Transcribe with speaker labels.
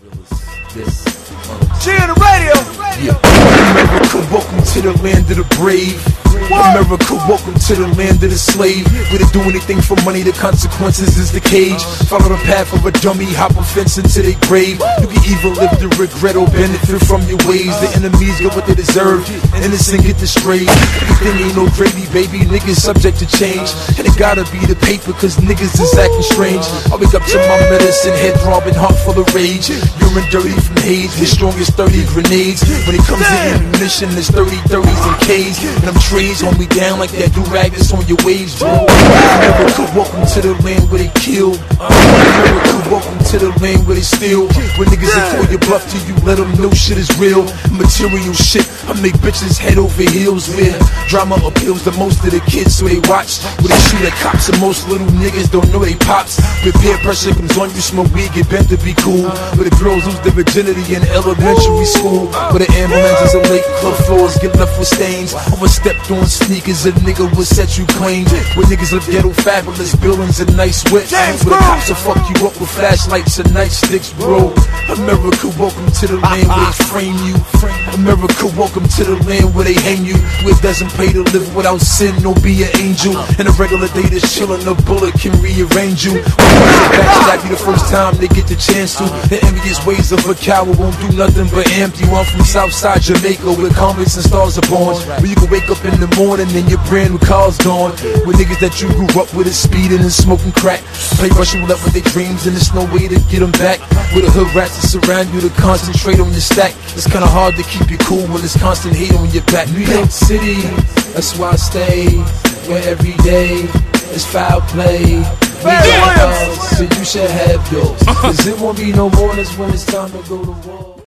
Speaker 1: G on the radio.
Speaker 2: Yeah. America, welcome to the land of the brave. America, welcome to the land of the slave. We don't do anything for money, the consequences is the cage. Follow the path of a dummy, hop a fence into their grave. You can either live to regret or benefit from your ways. The enemies get what they deserve, innocent get the strays. Everything ain't no gravy, baby, niggas subject to change. And it gotta be the paper, cause niggas is acting strange. I wake up to my medicine, head throbbing, heart full of rage. Urine dirty from haze, the strongest 30 grenades. When it comes to ammunition, it's 30-30s and K's. And I'm trays, hold me down like that do-rag that's on your waves, bro. America, welcome to the land where they kill. America, welcome to the land where they steal. When niggas they call you bluff to you, let them know shit is real. Material shit, I make bitches head over heels. Where drama appeals to most of the kids, so they watch. Where they shoot at cops and most little niggas don't know they pops. Where peer pressure comes on you, smoke weed, get bent to be cool. Where the girls lose their virginity in elementary school. Where the ambulances and late club floors get left with stains. Overstepped on sneakers, a nigga will set you claim. Where niggas live ghetto fabulous buildings and nice whips. Where the cops will fuck you up with flashlights and nightsticks, bro. America, welcome to the land where they frame you. America, welcome to the land where they hang you. Where it doesn't pay to live without sin, no be an angel. And a regular day that's chillin', a bullet can rearrange you. Backstab you the first time they get the chance to. The envious ways of a coward won't do nothing but empty. I'm from Southside Jamaica where comets and stars are born. Where you can wake up in the morning and your brand new car's gone. With niggas that you grew up with is speeding and smoking crack. Play Russian roulette with their dreams and there's no way to get them back. With the hood rats that surround you to concentrate on your stack. It's kinda hard to keep you cool when there's constant hate on your back. New York City, that's why I stay. Where every day is foul play. So you should have yours. Cause it won't be no mornings when it's time to go to war.